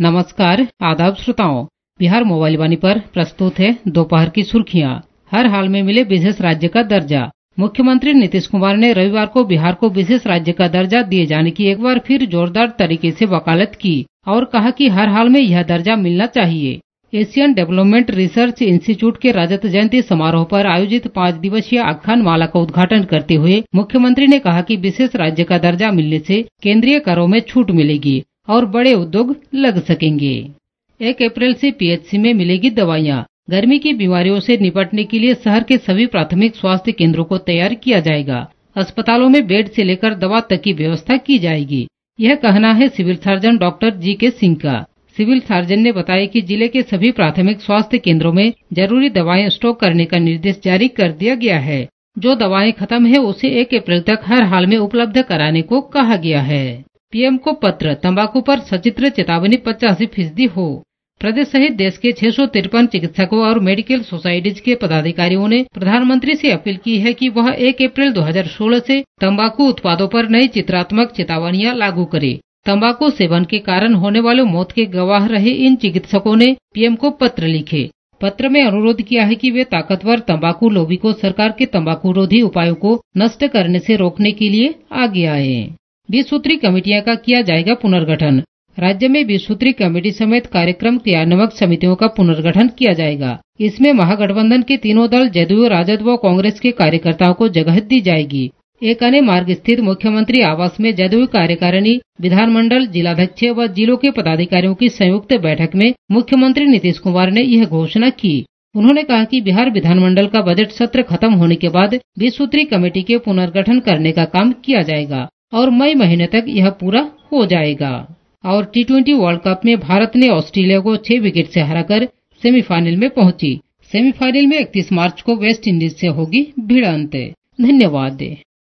नमस्कार, आदाब श्रोताओं। बिहार मोबाइल वाणी पर प्रस्तुत है दोपहर की सुर्खियां। हर हाल में मिले विशेष राज्य का दर्जा। मुख्यमंत्री नीतीश कुमार ने रविवार को बिहार को विशेष राज्य का दर्जा दिए जाने की एक बार फिर जोरदार तरीके से वकालत की और कहा कि हर हाल में यह दर्जा मिलना चाहिए। एशियन डेवलपमेंट रिसर्च इंस्टीट्यूट के रजत जयंती समारोह पर आयोजित 5 दिवसीय आख्यान माला का उद्घाटन करते हुए मुख्यमंत्री ने कहा कि विशेष राज्य का दर्जा मिलने से केंद्रीय करों में छूट मिलेगी और बड़े उद्योग लग सकेंगे। 1 अप्रैल से पीएचसी में मिलेगी दवाइयाँ। गर्मी की बीमारियों से निपटने के लिए शहर के सभी प्राथमिक स्वास्थ्य केंद्रों को तैयार किया जाएगा। अस्पतालों में बेड से लेकर दवा तक की व्यवस्था की जाएगी। यह कहना है civil surgeon doctor G K. Singh का। सिविल सर्जन ने बताया कि जिले के सभी प्राथमिक स्वास्थ्य केंद्रों में जरूरी दवाएं स्टॉक करने का निर्देश जारी कर दिया गया है। जो दवाएं खत्म है उसे 1 अप्रैल तक हर हाल में उपलब्ध कराने को कहा गया है। पीएम को पत्र, तंबाकू पर सचित्र चेतावनी 85% हो। प्रदेश सहित देश के 653 चिकित्सकों और मेडिकल सोसाइटीज के पदाधिकारियों ने प्रधानमंत्री से अपील की है कि वह 1 अप्रैल 2016 से तंबाकू उत्पादों पर नई चित्रात्मक चेतावनियां लागू करे। तंबाकू सेवन के कारण होने वाले मौत के गवाह रहे इन चिकित्सकों ने पीएम को पत्र लिखे। पत्र में अनुरोध किया है कि वे ताकतवर तंबाकू लॉबी को सरकार के तंबाकू रोधी उपायों को नष्ट करने से रोकने के लिए आगे आए। 20 सूत्री कमेटियां का किया जाएगा पुनर्गठन। राज्य में 20 सूत्री कमेटी समेत कार्यक्रम क्रियान्वयक समितियों का पुनर्गठन किया जाएगा। इसमें महागठबंधन के तीनों दल जदयू, राजद व कांग्रेस के कार्यकर्ताओं को जगह दी जाएगी। एकाने मार्ग स्थित मुख्यमंत्री आवास में जदयू कार्यकारिणी, विधानमंडल, जिलाध्यक्ष व जिलों के पदाधिकारियों की संयुक्त बैठक में मुख्यमंत्री नीतीश कुमार ने यह घोषणा की। उन्होंने कहा कि बिहार विधानमंडल का बजट सत्र खत्म होने के बाद 20 सूत्री कमेटी के पुनर्गठन करने का काम किया जाएगा और मई महीने तक यह पूरा हो जाएगा। और T20 वर्ल्ड कप में भारत ने ऑस्ट्रेलिया को 6 विकेट से हराकर सेमीफाइनल में पहुंची। सेमीफाइनल में 31 मार्च को वेस्ट इंडीज से होगी भिड़ंत। धन्यवाद।